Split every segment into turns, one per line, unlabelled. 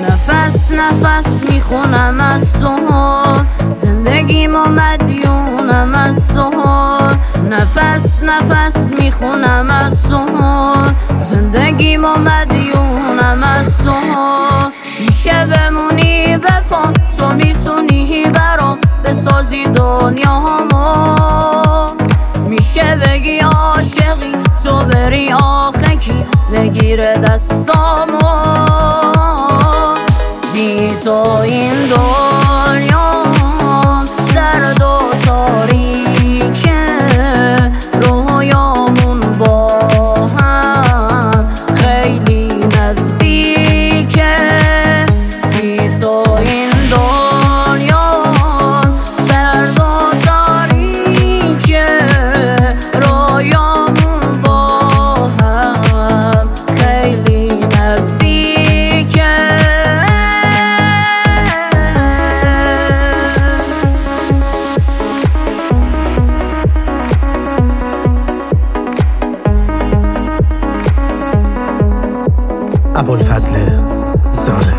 نفس نفس میخونم از تو، زندگیم و مدیونم از تو. نفس نفس میخونم از تو، زندگیم و مدیونم از تو. میشه بمونی به پام، تو میتونی برام بسازی دنیامو. میشه بگی عاشقی، تو بری آخه کی بگیره دستامو. بی تو این دنیا سرد و تاریکه، رویامون با هم خیلی نزدیکه. بی تو این دنیا سرد و تاریکه، رویامون با هم خیلی نزدیکه.
ابوالفضل زاره.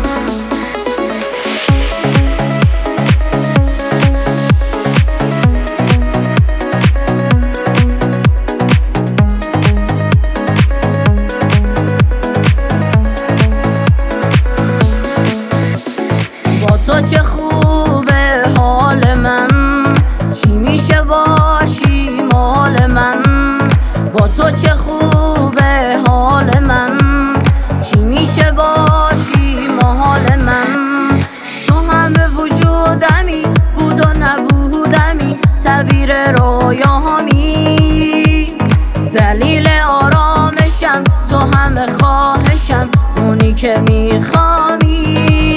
با تو چه خوبه حال من، چی میشه باشی مال من. با تو چه خوبه حال من، چی میشه باشی محال من. تو همه وجودمی، بود و نبودمی، تعبیر رویامی. دلیل آرامشم، تو همه خواهشم، اونی که میخوامی.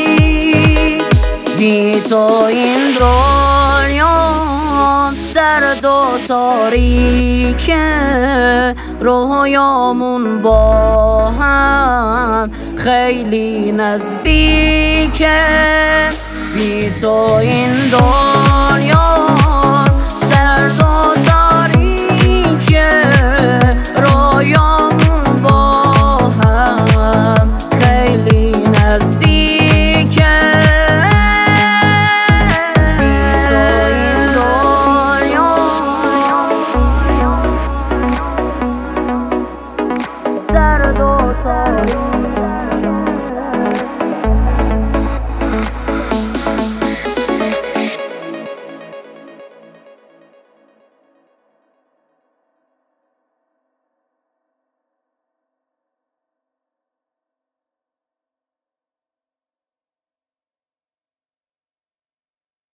بی تو این دنیا سرد و تاریکه، رویامون با هم خیلی نزدیکه. بی تو این دنیا